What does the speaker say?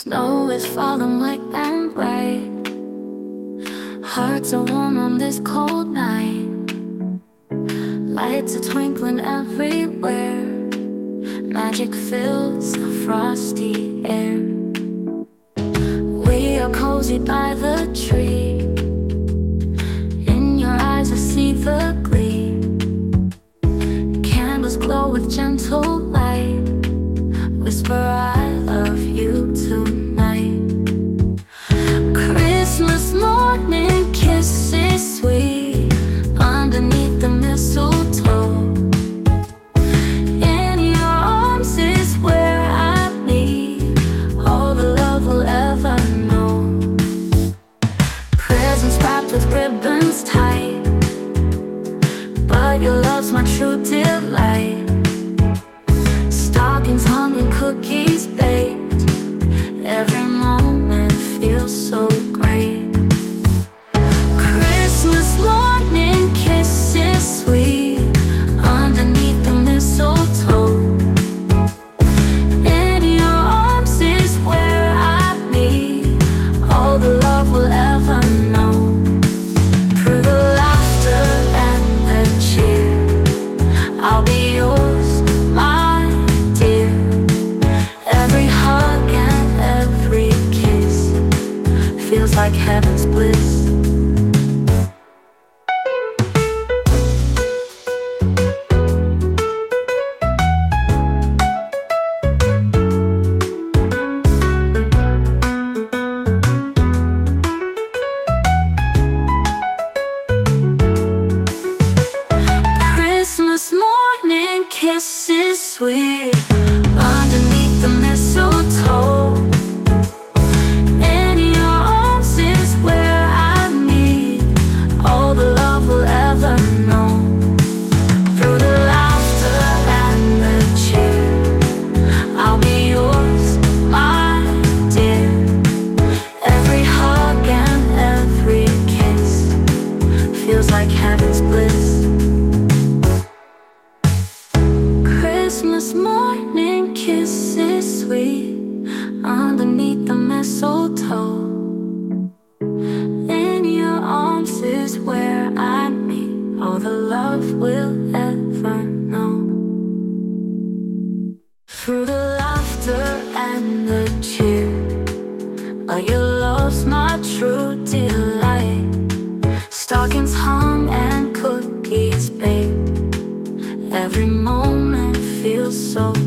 Snow is falling white and bright. Hearts are warm on this cold night. Lights are twinkling everywhere. Magic fills the frosty air. We are cozy by the tree. In your eyes I see the glee. Candles glow with gentle light. Whisper I love you tonight. Christmas morning kisses sweet underneath the mistletoe. In your arms is where I need all the love we'll ever know. Presents wrapped with ribbons tight, but your love's my true delight. Stockings hung and cookies baked. Every moment feels so great. Christmas morning kisses sweet underneath the mistletoe. In your arms is where I need all the love we'll ever know. Through the laughter and the cheer, I'll be yours, my dear. Every hug and every kiss feels like heaven's bliss. Christmas morning kisses sweet underneath the mistletoe. In your arms is where I need all the love we'll ever know. Through the laughter and the cheer, I'll be yours, my dear. Every hug and every kiss feels like heaven's bliss. Christmas morning kisses sweet underneath the mistletoe. In your arms is where I meet all the love we'll ever know. Through the laughter and the cheer, your love's my true delight. Stockings hung and cookies baked. Every moment feels so